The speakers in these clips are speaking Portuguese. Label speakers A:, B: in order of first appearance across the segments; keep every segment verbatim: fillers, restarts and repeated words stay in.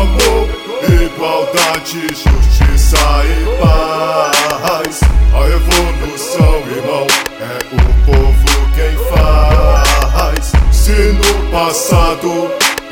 A: amor, igualdade, justiça e paz. A revolução, irmão, é o povo quem faz. Se no passado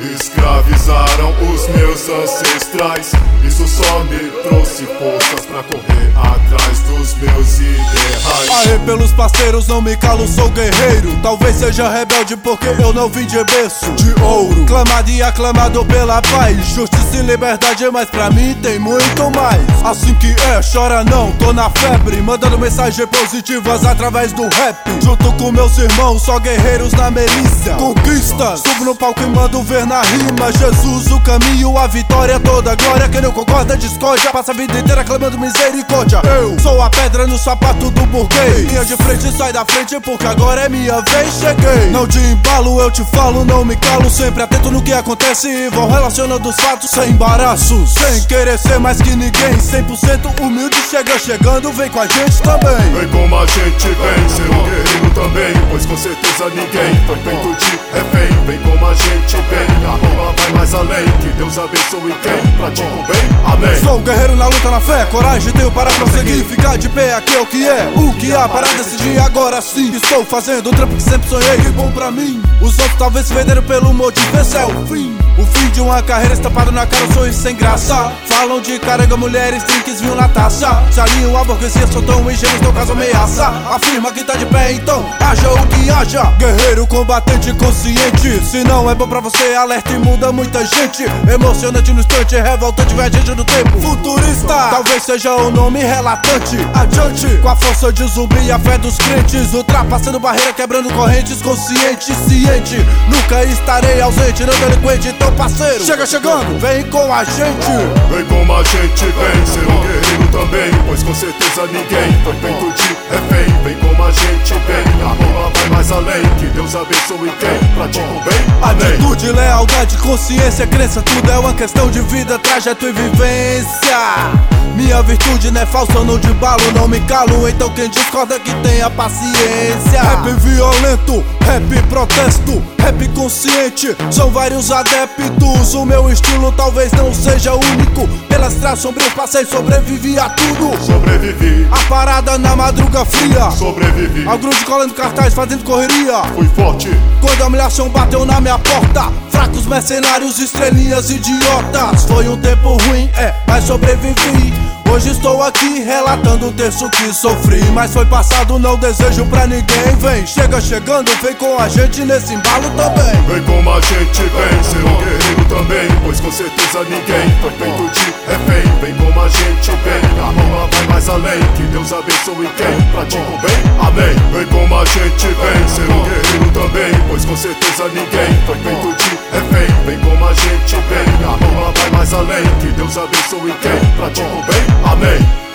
A: escravizaram os meus ancestrais, isso só me trouxe forças pra correr atrás dos meus ideais.
B: Aê, pelos parceiros, não me calo, sou guerreiro. Talvez seja rebelde porque eu não vim de berço de ouro. Clamado e aclamado pela paz, justiça e liberdade, mas pra mim tem muito mais. Assim que é, chora não, tô na febre, mandando mensagens positivas através do rap. Junto com meus irmãos, só guerreiros na milícia. Conquista, subo no palco e mando ver na rima. Jesus, o caminho, a vitória, toda a glória. Quem não concorda, discórdia, passa a vida inteira clamando misericórdia. Eu sou a pedra no sapato do burguês. Linha de frente, sai da frente porque agora é minha vez, cheguei. Não de embalo, eu te falo, não me calo. Sempre atento no que acontece e vão relacionando os fatos sem embaraços. Sem querer ser mais que ninguém, cem por cento humilde, chega chegando, vem com a gente também.
A: Vem como a gente vem, ser um guerreiro também, pois com certeza ninguém foi feito de refém. Vem como a gente vem, a rima vai mais além. Que Deus abençoe quem pratica o bem, amém.
B: Sou um guerreiro na luta, na fé, coragem tenho para prosseguir. Ficar de pé aqui é o que é, o que há para decidir. Agora sim, estou fazendo o trampo que sempre sonhei, que bom pra mim. Os outros talvez se venderam pelo motivo, esse é o fim. O fim de uma carreira estampado na cara, um sorriso sem graça. Falam de caranga, mulheres, drinks, vinho na taça. Se alinham a burguesia, soltam engenhos, no caso ameaça. Afirma que tá de pé, então haja o que haja. Guerreiro, combatente, consciente. Se não é bom pra você, alerta e muda muita gente. Emocionante no instante, revoltante, viajante no tempo. Futurista, talvez seja o nome relatante. Adiante, com a força de zumbi e a fé dos crentes. Ultrapassando barreira, quebrando correntes, consciente, ciente. Nunca estarei ausente, não delinquente, então parceiro, chega chegando, vem com a gente.
A: Vem como a gente vem, ser um guerreiro também, pois com certeza ninguém foi feito de refém. Vem como a gente vem, a rima vai mais além. Que Deus abençoe quem pratica o bem, amém.
B: Atitude, lealdade, consciência, crença, tudo é uma questão de vida, trajeto e vivência. Minha virtude não é falsa, eu não de balo, não me calo. Então quem discorda que tenha paciência. Rap violento, rap protesto, rap consciente, são vários adeptos. O meu estilo talvez não seja único. Pelas traças sombrias passei, sobrevivi a tudo.
A: Sobrevivi,
B: a parada na madruga fria.
A: Sobrevivi,
B: ao grude colando cartaz, fazendo correria.
A: Fui forte,
B: quando a humilhação bateu na minha porta. Fracos, mercenários, estrelinhas, idiotas. Foi um tempo ruim, é, mas sobrevivi. Hoje estou aqui relatando o terço que sofri. Mas foi passado, não desejo pra ninguém. Vem, chega chegando, vem com a gente nesse embalo também.
A: Vem como a gente vem, ser um guerreiro também, pois com certeza ninguém foi feito de refém. Vem como a gente vem, a rima vai mais além. Que Deus abençoe quem pratica o bem, amém. Vem como a gente vem, ser um guerreiro também, pois com certeza ninguém foi feito de refém. Vem como a gente vem, a rima vai mais além. Que Deus abençoe quem pratica o bem, amém.